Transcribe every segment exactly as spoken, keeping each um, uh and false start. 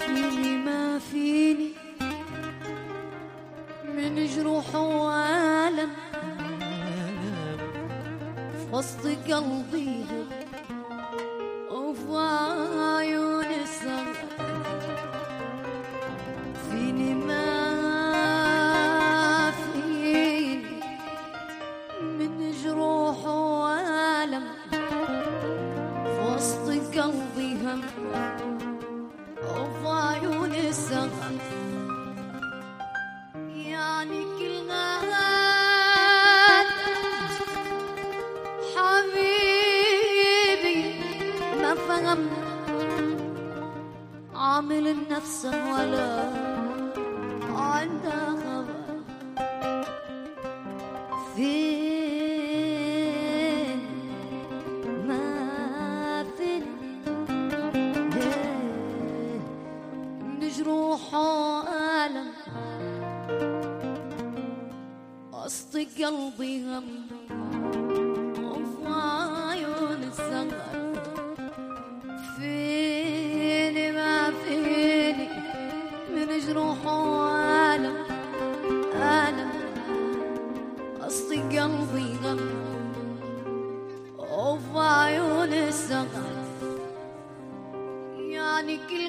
فيني ما فيني من جروح وألم في وسط قلبي وفي عيون السماء. فيني ما فيني من جروح وألم في وسط قلبي هم وفي عيون السماء. يعني كل غاد حبيبي ما فهم عامل النفس ولا عنده خبر. فين ما فين جروح وألم وسط قلبي هم وفي عيون السماء. فيني ما فيني من جروح وألم ألم وسط قلبي هم وفي عيون السماء. يعني كل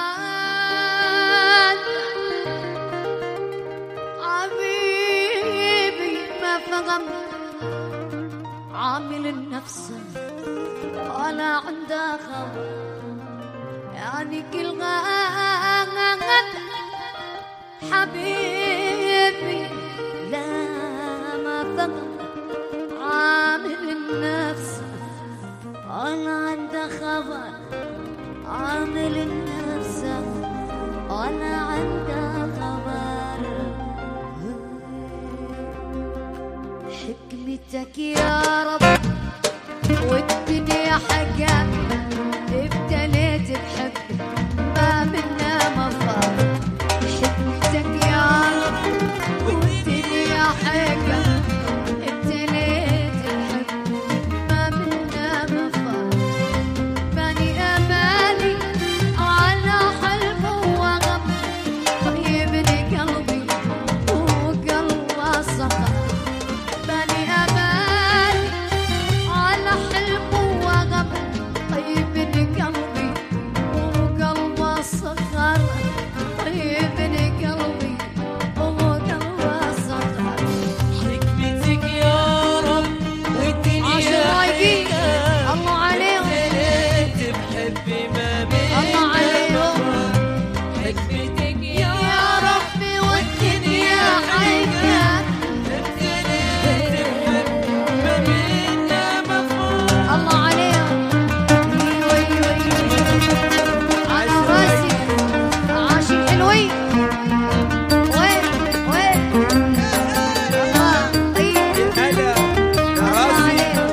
غاد حبيبي ما فهم عامل النفس ولا عنده خبر. يعني كل غاد حبيبي لا ما فهم عامل النفس ولا عنده خبر. عامل النفس ولا عنده خبر. حكمتك يا رب والدنيا حكم ابتليت بحب ما منا مفر. حكمتك يا رب والدنيا حكم ابتليت بحب ما منا مفر. بني امالي على حلف وغم طيبني قلبي وقلبه صخر. بني امالي على حلف وغم طيبني قلبي وقلبه صخر. طيبني قلبي وقلبه صخر. حكمتك يا رب والدنيا حكم الله عليهم ابتليت بحبي ما بين الله عليهم. حكمتك يا يا ربي والدنيا حكم ابتليت بحبي ما بيننا مفر. الله عليهم. وي وي وي على راسي عاشق حلوي. وين وين الله طيب هلا الله عليهم.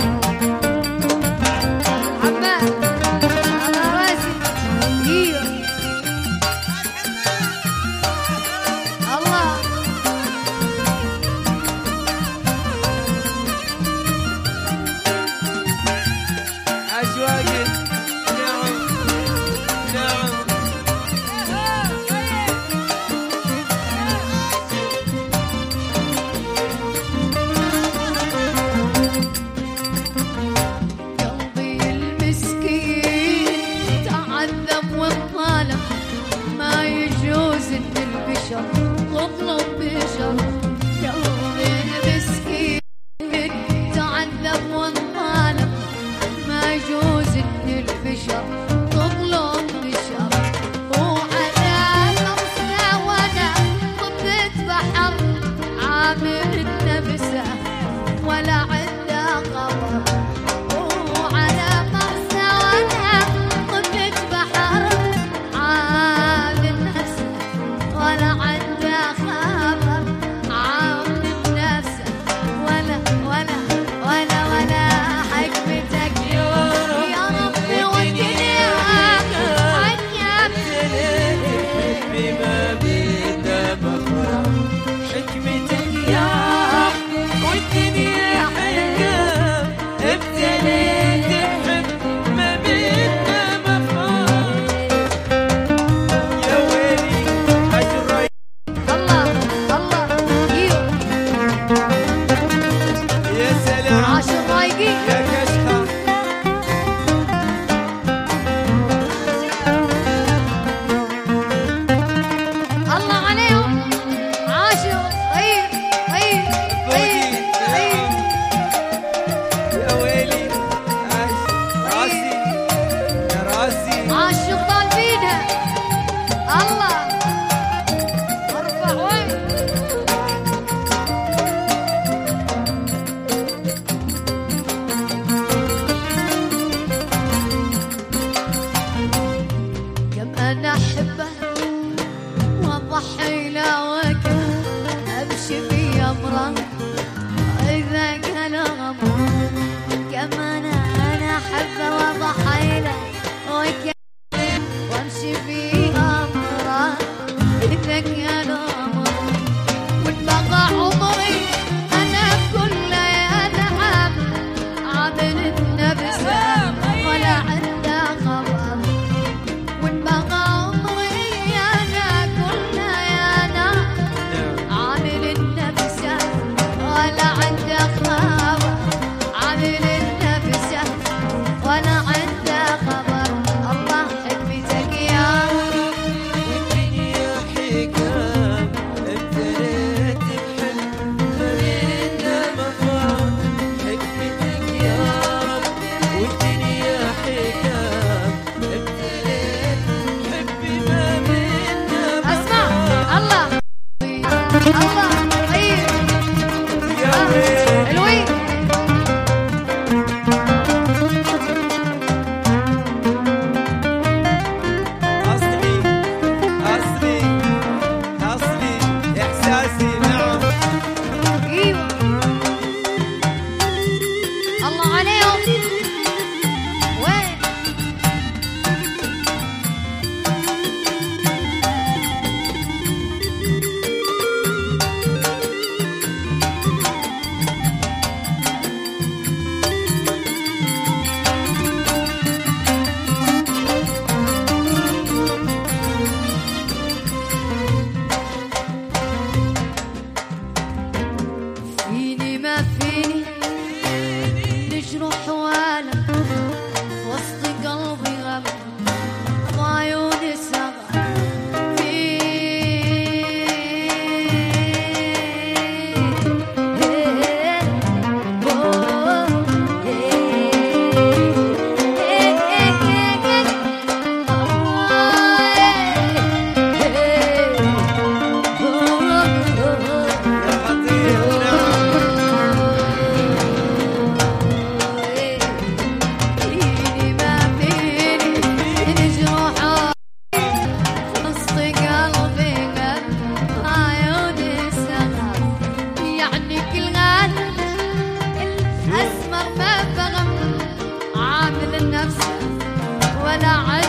عمال على راسي ايوه الله. عشواقي نعم نعم. قلبي المسكين تعذب وانظلم ما يجوز ان البشر تطلب بشر. قلبي المسكين تعذب وانظلم ما يجوز ان البشر تطلب بشر. وعلى مرسى وانا طبت بحر عامل النفسه ولا عنده خبر. وعلى مرسى وانا طبت بحر عامل نفسه ولا عنده خبر. من نفسه ولا عن